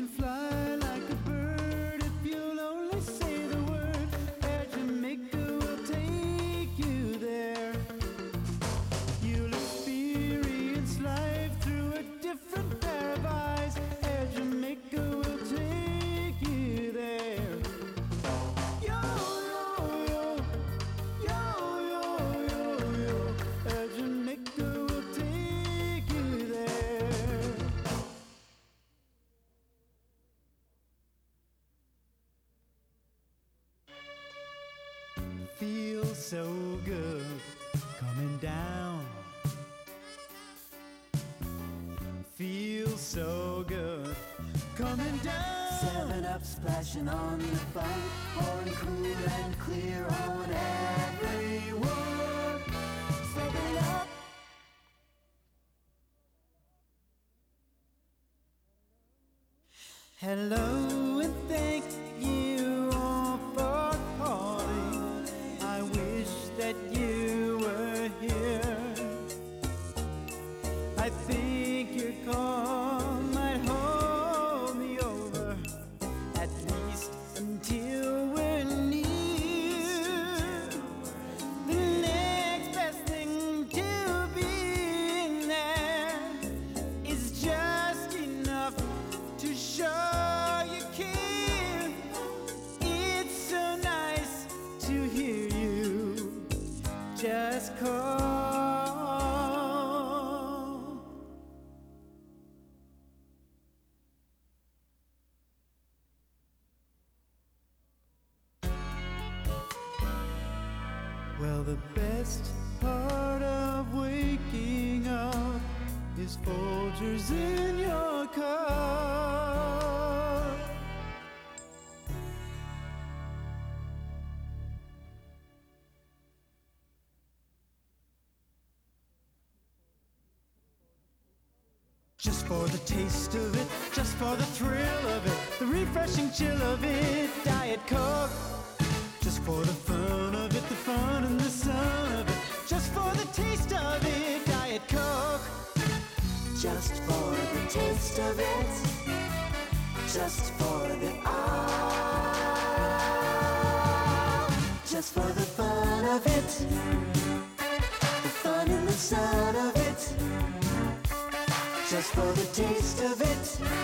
can fly like a bird if you'll only say the word. Air Jamaica will take you there. You'll experience life through a different pair of eyes. Air Jamaica will take you there. Yo, yo, yo, yo, yo, yo, yo. Air Jamaica will take you there. Feels so good coming down. Feels so good coming down. 7-Up splashing on the fun, pouring cool and clear on everyone. 7-Up. Hello and thank you all for calling. I wish that you were here. I think your call might hold me over, at least until we're near. The next best thing to being there is just enough to show you care. It's so nice to hear you just call. Well, the best part of waking up is Folgers in your cup. Just for the taste of it, just for the thrill of it, the refreshing chill of it, Diet Coke. Just for the fun of it, the fun and the sun of it, just for the taste of it, Diet Coke. Just for the taste of it, just for the just for the fun of it, the fun and the sun of it, just for the taste of it.